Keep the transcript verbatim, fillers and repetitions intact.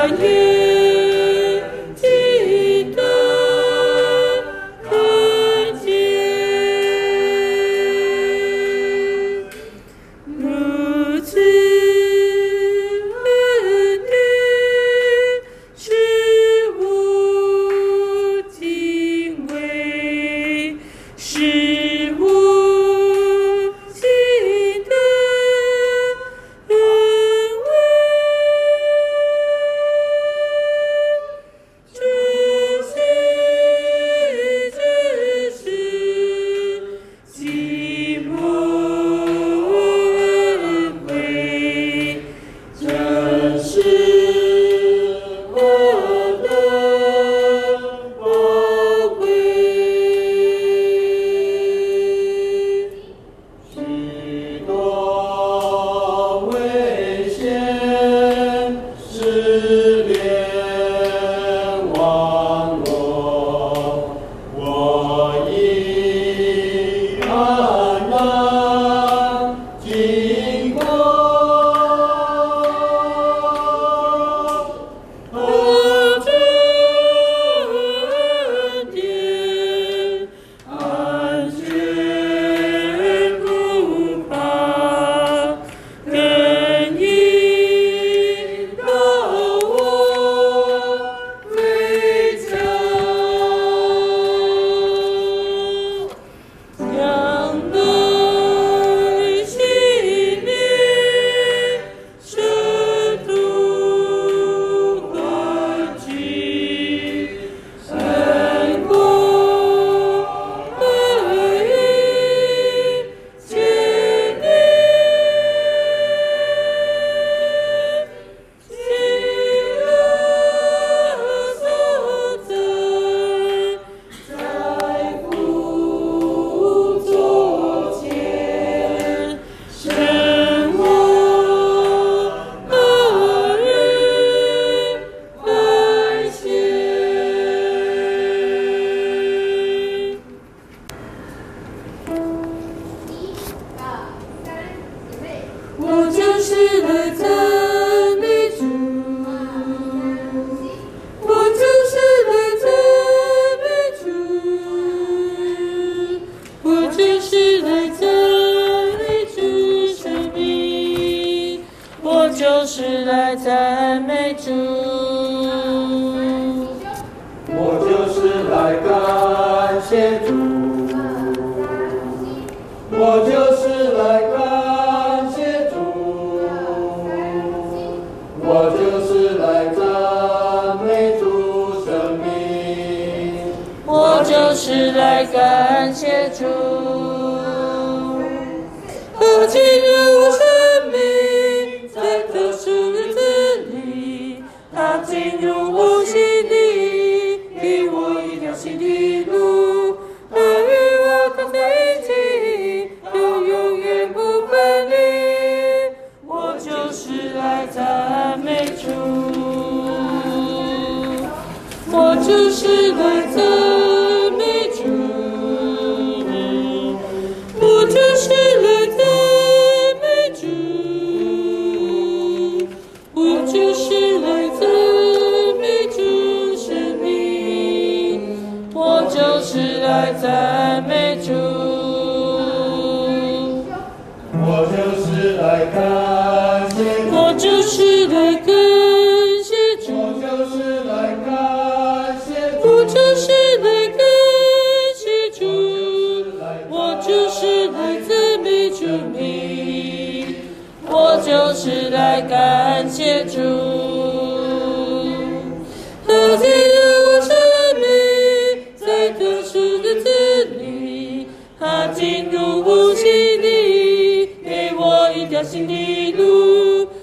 就是来赞美主， 我就是来感谢主，我就是来感谢主，我就是来赞美主生命， 我就是来感谢主，和进入我生命，在特殊日子里，他进入我心里，给我一条新的路，他与我同在一起，永永远不分离。我就是来赞美主，我就是来赞美主，我就是来赞美主，我就是来赞美主生命，我就是来赞美主， 我就是来感谢主， 我就是来感谢主， 我就是来感谢主， 我就是来感谢主，我就是来赞美主名，我就是来感谢主。他进入我生命，在特殊的日子里，他进入我心里，给我一条新的路。